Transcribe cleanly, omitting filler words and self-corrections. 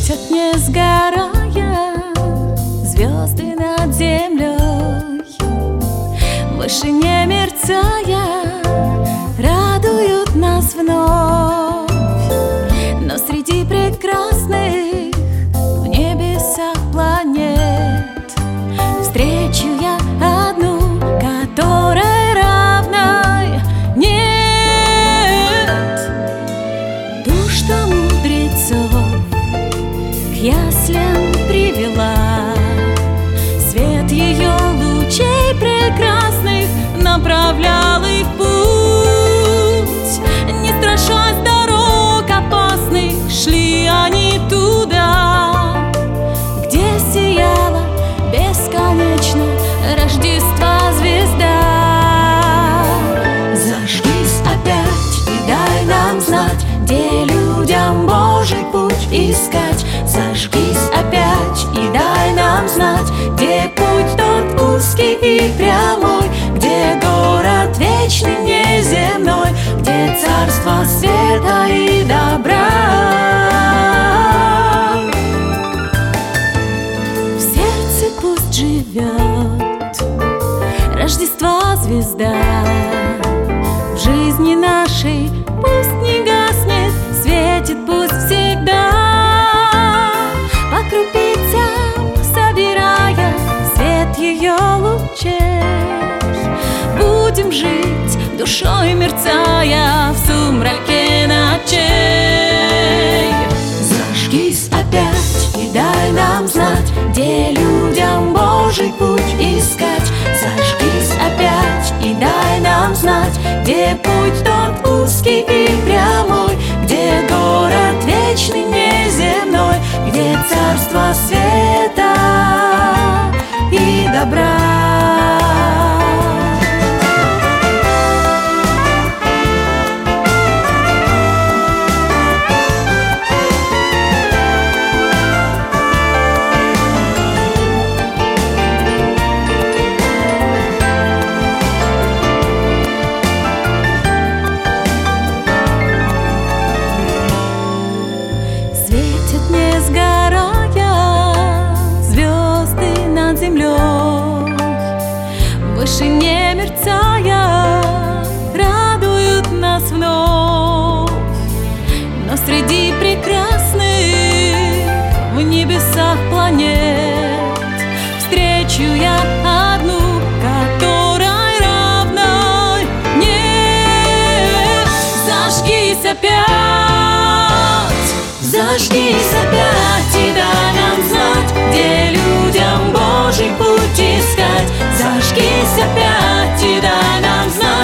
Светят, не сгорая, звезды над землей, выше не мерцая, радуют нас вновь. Но среди прекрасных в небесах планет встречу я одну, которой равной нет. Ту, что мудрецов к яслям привела, свет ее лучей прекрасных направлял их путь. Не страшась дорог опасных, шли они туда, где сияла бесконечно Рождества звезда. Зажгись опять и дай нам знать, где людям Божий путь искать. Зажгись опять и дай нам знать, где путь тот узкий и прямой, где город вечный неземной, где царство света и добра. В сердце пусть живет Рождества звезда, в жизни нашей пусть не гаснет, светит пусть всегда. По крупицам собирая свет ее лучей, будем жить душой мерцая в сумраке ночей. Зажгись опять и дай нам знать, где людям Божий путь искать. Зажгись опять и дай нам знать, где путь тот узкий и прямой, где город вечный неземной, где царство света и добра. Светят, не сгорая, звезды над землей, выше не мерцая, радуют нас вновь. Но среди прекрасных в небесах планет встречу я одну, которой равной нет. Зажгись опять, зажгись опять и дай нам знать, где людям Божий путь искать. Зажгись опять и дай нам знать,